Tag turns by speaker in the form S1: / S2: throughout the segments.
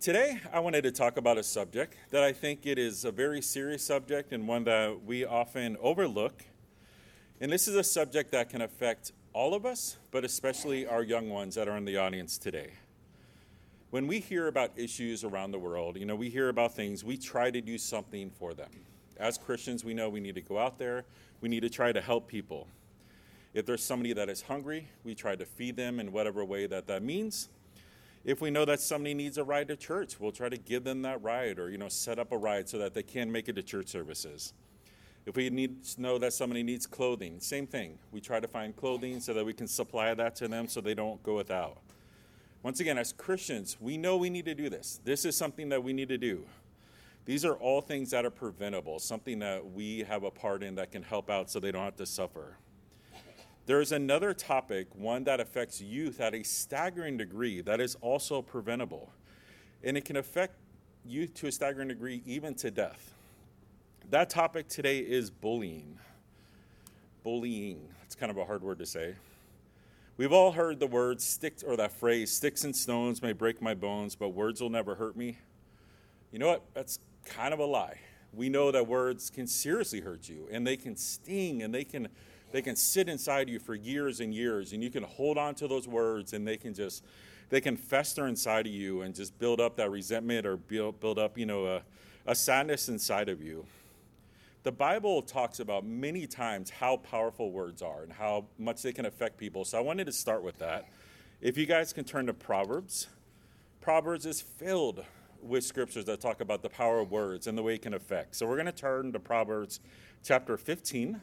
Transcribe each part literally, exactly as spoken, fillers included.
S1: Today, I wanted to talk about a subject that I think it is a very serious subject and one that we often overlook. And this is a subject that can affect all of us, but especially our young ones that are in the audience today. When we hear about issues around the world, you know, we hear about things, we try to do something for them. As Christians, we know we need to go out there, we need to try to help people. If there's somebody that is hungry, we try to feed them in whatever way that that means. If we know that somebody needs a ride to church, we'll try to give them that ride or, you know, set up a ride so that they can make it to church services. If we need to know that somebody needs clothing, same thing. We try to find clothing so that we can supply that to them so they don't go without. Once again, as Christians, we know we need to do this. This is something that we need to do. These are all things that are preventable, something that we have a part in that can help out so they don't have to suffer. There is another topic, one that affects youth at a staggering degree, that is also preventable. And it can affect youth to a staggering degree, even to death. That topic today is bullying. Bullying. It's kind of a hard word to say. We've all heard the word stick, or that phrase, sticks and stones may break my bones, but words will never hurt me. You know what? That's kind of a lie. We know that words can seriously hurt you, and they can sting, and they can They can sit inside you for years and years, and you can hold on to those words, and they can just, they can fester inside of you and just build up that resentment or build, build up, you know, a, a sadness inside of you. The Bible talks about many times how powerful words are and how much they can affect people. So I wanted to start with that. If you guys can turn to Proverbs, Proverbs is filled with scriptures that talk about the power of words and the way it can affect. So we're going to turn to Proverbs chapter fifteen.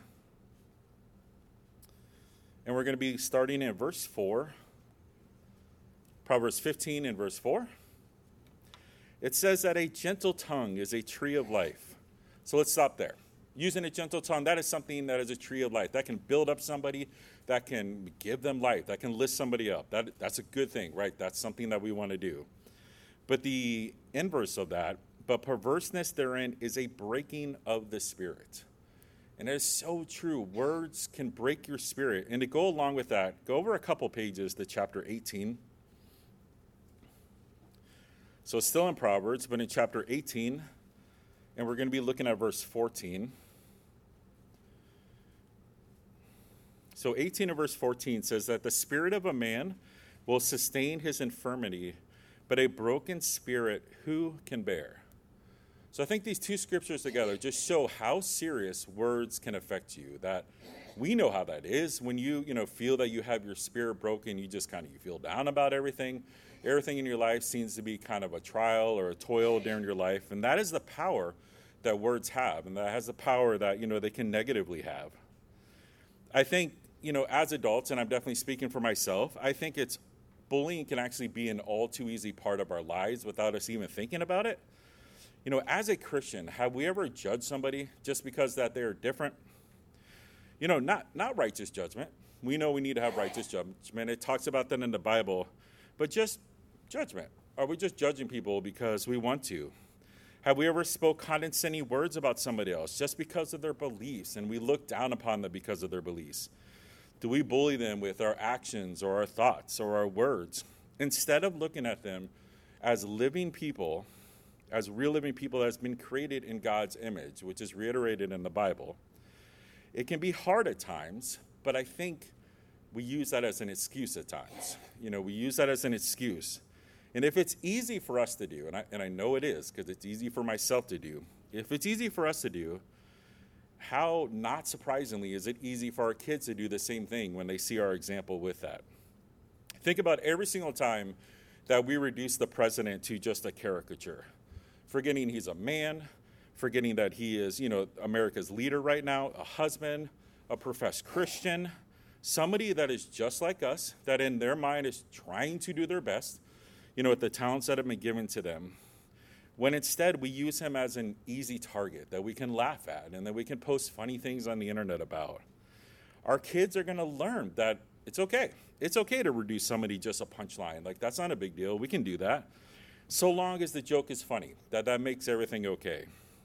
S1: And we're going to be starting in verse four. Proverbs fifteen and verse four. It says that a gentle tongue is a tree of life. So let's stop there. Using a gentle tongue, that is something that is a tree of life. That can build up somebody, that can give them life, that can lift somebody up. That, that's a good thing, right? That's something that we want to do. But the inverse of that, but perverseness therein is a breaking of the spirit. And it is so true. Words can break your spirit. And to go along with that, go over a couple pages to chapter eighteen. So it's still in Proverbs, but in chapter eighteen, and we're going to be looking at verse fourteen. So eighteen and verse fourteen says that the spirit of a man will sustain his infirmity, but a broken spirit who can bear? So I think these two scriptures together just show how serious words can affect you. That we know how that is. When you, you know, feel that you have your spirit broken, you just kind of you feel down about everything. Everything in your life seems to be kind of a trial or a toil during your life. And that is the power that words have. And that has the power that, you know, they can negatively have. I think, you know, as adults, and I'm definitely speaking for myself, I think it's bullying can actually be an all too easy part of our lives without us even thinking about it. You know, as a Christian, have we ever judged somebody just because that they're different? You know, not not righteous judgment. We know we need to have righteous judgment. It talks about that in the Bible. But just judgment. Are we just judging people because we want to? Have we ever spoke condescending words about somebody else just because of their beliefs, and we look down upon them because of their beliefs? Do we bully them with our actions or our thoughts or our words? Instead of looking at them as living people, as real living people that has been created in God's image, which is reiterated in the Bible. It can be hard at times, but I think we use that as an excuse at times. You know, we use that as an excuse. And if it's easy for us to do, and I, and I know it is, because it's easy for myself to do, if it's easy for us to do, how, not surprisingly, is it easy for our kids to do the same thing when they see our example with that? Think about every single time that we reduce the president to just a caricature. Forgetting he's a man, forgetting that he is, you know, America's leader right now, a husband, a professed Christian, somebody that is just like us, that in their mind is trying to do their best, you know, with the talents that have been given to them, when instead we use him as an easy target that we can laugh at and that we can post funny things on the internet about. Our kids are going to learn that it's okay. It's okay to reduce somebody just a punchline. Like, that's not a big deal. We can do that. So long as the joke is funny, that that makes everything okay.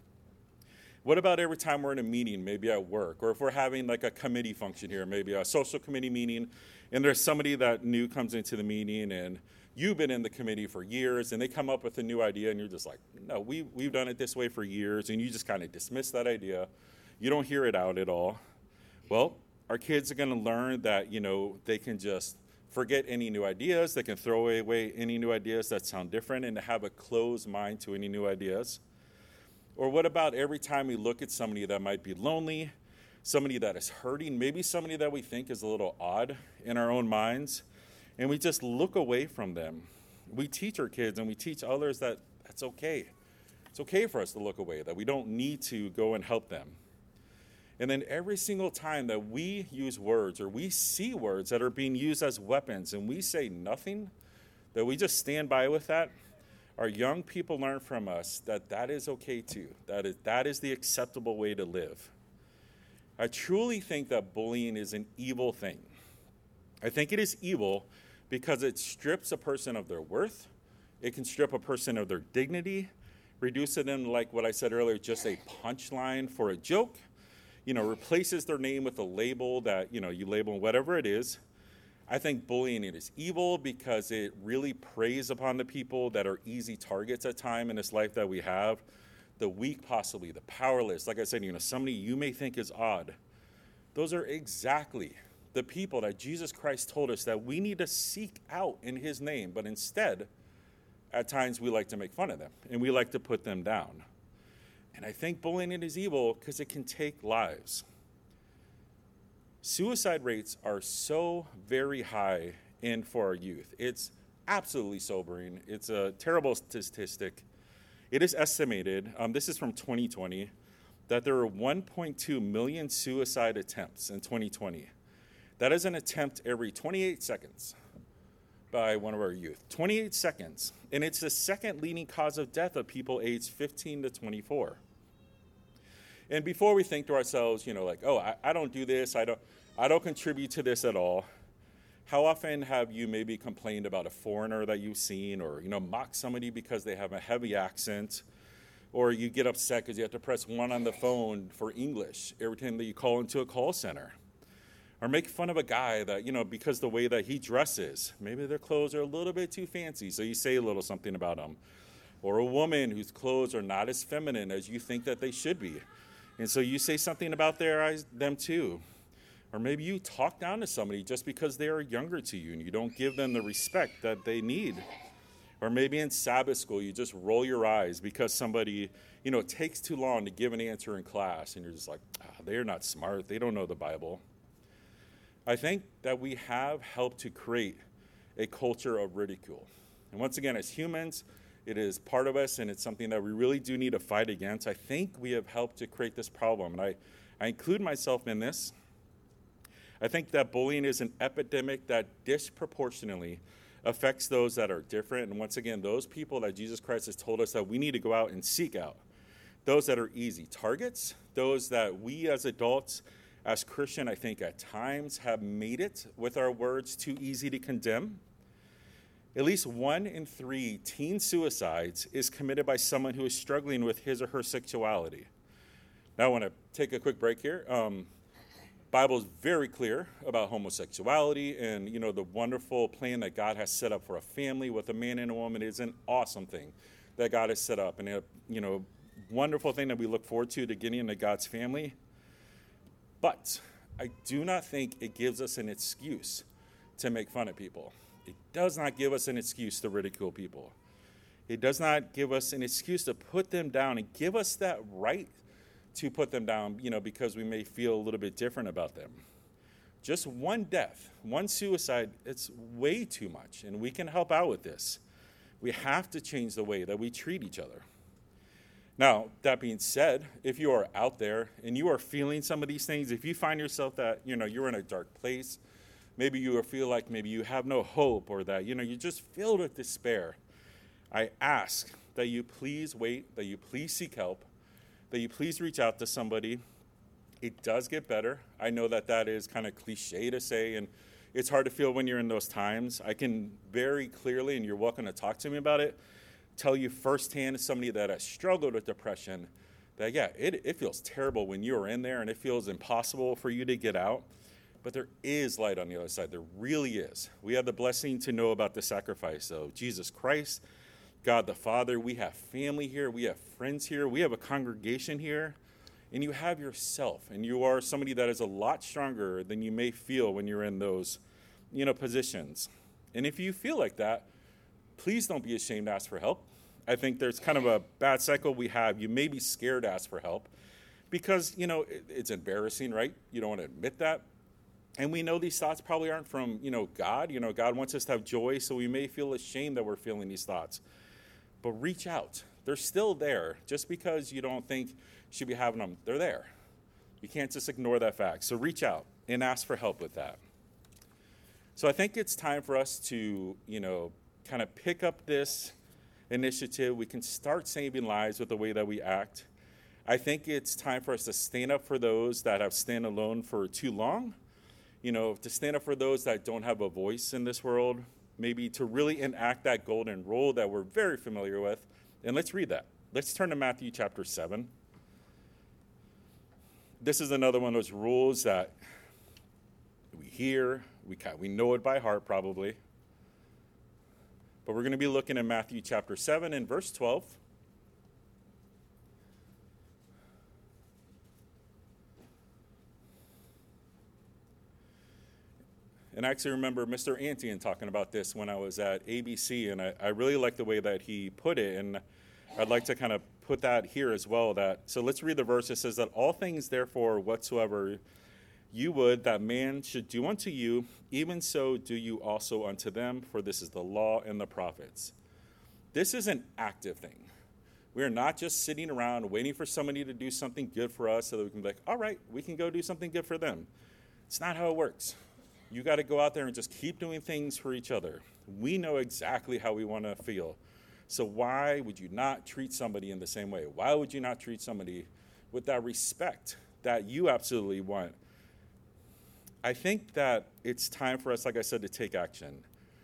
S1: What about every time we're in a meeting, maybe at work, or if we're having like a committee function here, maybe a social committee meeting, and there's somebody that new comes into the meeting and you've been in the committee for years, and they come up with a new idea, and you're just like, no, we, we've done it this way for years, and you just kind of dismiss that idea. You don't hear it out at all. Well, our kids are going to learn that, you know, they can just forget any new ideas. They can throw away any new ideas that sound different and to have a closed mind to any new ideas. Or what about every time we look at somebody that might be lonely, somebody that is hurting, maybe somebody that we think is a little odd in our own minds, and we just look away from them. We teach our kids and we teach others that that's okay. It's okay for us to look away, that we don't need to go and help them. And then every single time that we use words or we see words that are being used as weapons and we say nothing, that we just stand by with that, our young people learn from us that that is okay too. That is, that is the acceptable way to live. I truly think that bullying is an evil thing. I think it is evil because it strips a person of their worth. It can strip a person of their dignity, reduce them, like what I said earlier, just a punchline for a joke. You know, replaces their name with a label that, you know, you label whatever it is. I think bullying it is evil because it really preys upon the people that are easy targets at time in this life that we have. The weak, possibly, the powerless. Like I said, you know, somebody you may think is odd. Those are exactly the people that Jesus Christ told us that we need to seek out in his name. But instead, at times we like to make fun of them and we like to put them down. And I think bullying is evil because it can take lives. Suicide rates are so very high in for our youth. It's absolutely sobering. It's a terrible statistic. It is estimated, um, this is from twenty twenty, that there were one point two million suicide attempts in twenty twenty. That is an attempt every twenty-eight seconds by one of our youth. twenty-eight seconds. And it's the second leading cause of death of people aged fifteen to twenty-four. And before we think to ourselves, you know, like, oh, I, I don't do this, I don't, I don't contribute to this at all. How often have you maybe complained about a foreigner that you've seen, or, you know, mocked somebody because they have a heavy accent, or you get upset because you have to press one on the phone for English every time that you call into a call center? Or make fun of a guy that, you know, because the way that he dresses, maybe their clothes are a little bit too fancy, so you say a little something about them. Or a woman whose clothes are not as feminine as you think that they should be. And so you say something about their eyes, them too. Or maybe you talk down to somebody just because they are younger to you and you don't give them the respect that they need. Or maybe in Sabbath school, you just roll your eyes because somebody, you know, it takes too long to give an answer in class. And you're just like, ah, they're not smart. They don't know the Bible. I think that we have helped to create a culture of ridicule. And once again, as humans, it is part of us, and it's something that we really do need to fight against. I think we have helped to create this problem, and I, I include myself in this. I think that bullying is an epidemic that disproportionately affects those that are different, and once again, those people that Jesus Christ has told us that we need to go out and seek out. Those that are easy targets, those that we as adults, as Christian, I think at times have made it with our words too easy to condemn. At least one in three teen suicides is committed by someone who is struggling with his or her sexuality. Now I want to take a quick break here. Um, Bible is very clear about homosexuality and, you know, the wonderful plan that God has set up for a family with a man and a woman is an awesome thing that God has set up, and a, you know, wonderful thing that we look forward to to getting into God's family. But I do not think it gives us an excuse to make fun of people. It does not give us an excuse to ridicule people. It does not give us an excuse to put them down and give us that right to put them down, you know, because we may feel a little bit different about them. Just one death, one suicide, it's way too much, and we can help out with this. We have to change the way that we treat each other. Now, that being said, if you are out there and you are feeling some of these things, if you find yourself that, you know, you're in a dark place, maybe you feel like maybe you have no hope, or that, you know, you're just filled with despair, I ask that you please wait, that you please seek help, that you please reach out to somebody. It does get better. I know that that is kind of cliche to say, and it's hard to feel when you're in those times. I can very clearly, and you're welcome to talk to me about it, tell you firsthand as somebody that has struggled with depression that, yeah, it, it feels terrible when you're in there, and it feels impossible for you to get out. But there is light on the other side. There really is. We have the blessing to know about the sacrifice of Jesus Christ, God the Father. We have family here. We have friends here. We have a congregation here. And you have yourself. And you are somebody that is a lot stronger than you may feel when you're in those, you know, positions. And if you feel like that, please don't be ashamed to ask for help. I think there's kind of a bad cycle we have. You may be scared to ask for help because, you know, it, it's embarrassing, right? You don't want to admit that. And we know these thoughts probably aren't from, you know, God. You know, God wants us to have joy, so we may feel ashamed that we're feeling these thoughts. But reach out. They're still there. Just because you don't think you should be having them, they're there. You can't just ignore that fact. So reach out and ask for help with that. So I think it's time for us to, you know, kind of pick up this initiative. We can start saving lives with the way that we act. I think it's time for us to stand up for those that have stand alone for too long. You know, to stand up for those that don't have a voice in this world, maybe to really enact that golden rule that we're very familiar with. And let's read that. Let's turn to Matthew chapter seven. This is another one of those rules that we hear, we we know it by heart probably. But we're going to be looking at Matthew chapter seven and verse twelve. And I actually remember Mister Antian talking about this when I was at A B C, and I, I really like the way that he put it, and I'd like to kind of put that here as well. That so let's read the verse. It says that all things, therefore, whatsoever you would that man should do unto you, even so do you also unto them, for this is the law and the prophets. This is an active thing. We are not just sitting around waiting for somebody to do something good for us so that we can be like, all right, we can go do something good for them. It's not how it works. You got to go out there and just keep doing things for each other. We know exactly how we want to feel. So why would you not treat somebody in the same way? Why would you not treat somebody with that respect that you absolutely want? I think that it's time for us, like I said, to take action,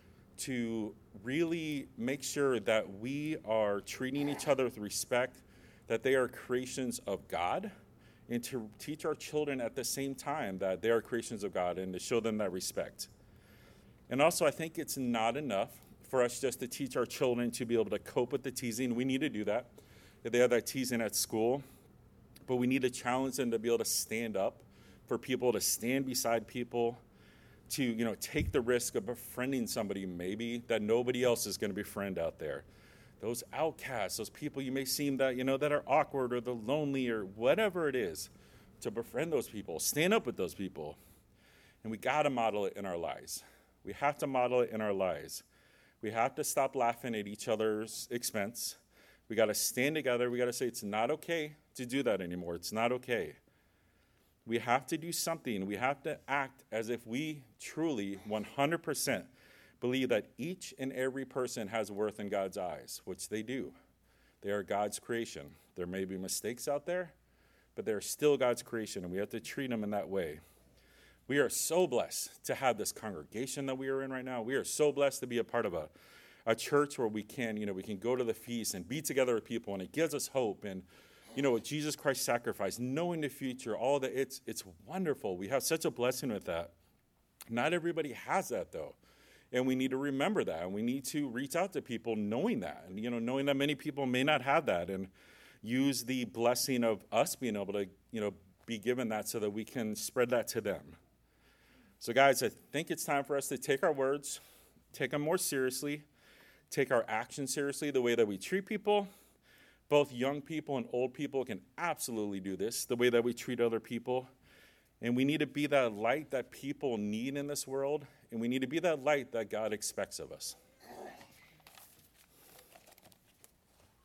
S1: to really make sure that we are treating each other with respect, that they are creations of God, and to teach our children at the same time that they are creations of God and to show them that respect. And also, I think it's not enough for us just to teach our children to be able to cope with the teasing. We need to do that. They have that teasing at school, but we need to challenge them to be able to stand up for people, to stand beside people, to, you know, take the risk of befriending somebody maybe that nobody else is going to befriend out there. Those outcasts, those people you may seem that, you know, that are awkward or the lonely or whatever it is, to befriend those people, stand up with those people. And we got to model it in our lives. We have to model it in our lives. We have to stop laughing at each other's expense. We got to stand together. We got to say it's not okay to do that anymore. It's not okay. We have to do something. We have to act as if we truly one hundred percent believe that each and every person has worth in God's eyes, which they do. They are God's creation. There may be mistakes out there, but they're still God's creation, and we have to treat them in that way. We are so blessed to have this congregation that we are in right now. We are so blessed to be a part of a, a church where we can, you know, we can go to the feast and be together with people, and it gives us hope. And, you know, with Jesus Christ's sacrifice, knowing the future, all that, it's it's wonderful. We have such a blessing with that. Not everybody has that, though. And we need to remember that, and we need to reach out to people knowing that, and, you know, knowing that many people may not have that, and use the blessing of us being able to, you know, be given that so that we can spread that to them. So, guys, I think it's time for us to take our words, take them more seriously, take our actions seriously, the way that we treat people. Both young people and old people can absolutely do this, the way that we treat other people. And we need to be that light that people need in this world, and we need to be that light that God expects of us.